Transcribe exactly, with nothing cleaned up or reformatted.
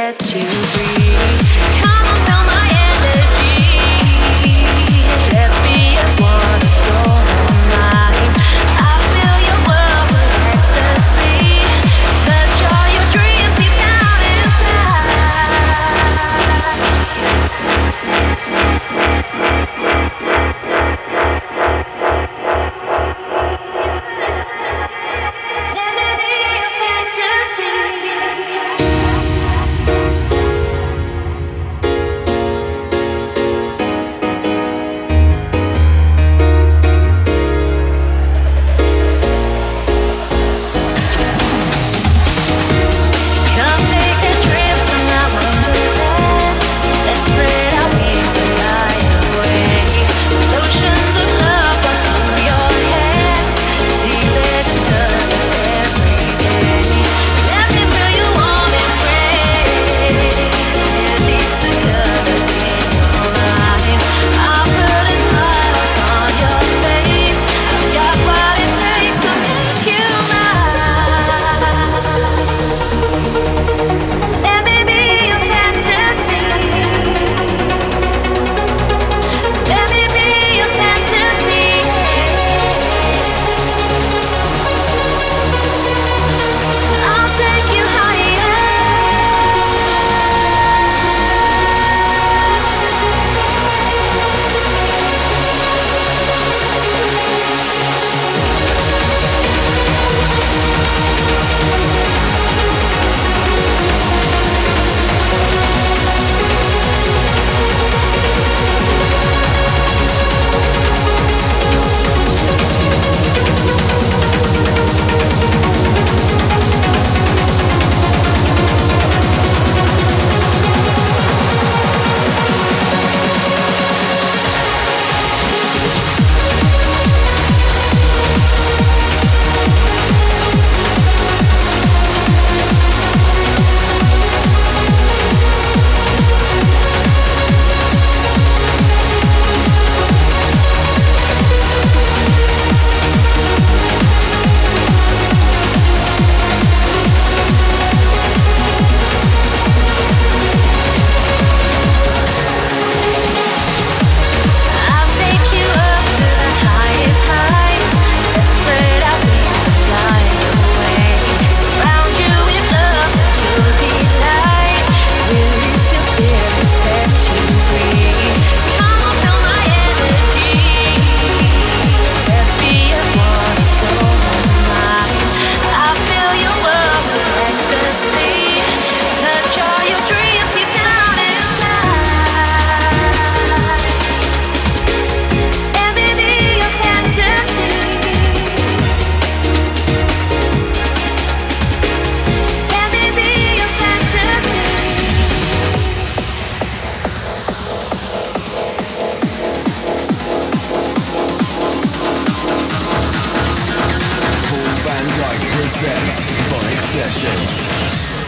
set you free. Come on, feel my energy. Let's be as one, soul and mind. I fill your world with ecstasy. Touch all your dreams deep down Let me be your fantasy. Come take a trip to my wonderland. Let's spread our wings and fly away. Oceans of love run through your hands. See their discoveries every day. Let me feel your warm embrace. Release the colors in your mind. I'll put a smile upon your face. I've got what it takes to make you mine. Let me be your fantasy. Let me be your fantasy. I'll take you higher. I'll take you up to the highest heights. Let's spread our wings and fly away. Surround you with love, you'll delight. Release your spirit, set you free. Come on, feel my energy. Let's be as one, soul and mind. I fill your world with ecstasy. Touch all your dreams deep down inside. Let me be your fantasy. Let me be your fantasy. Paul Van Dyk presents Phonic Sessions.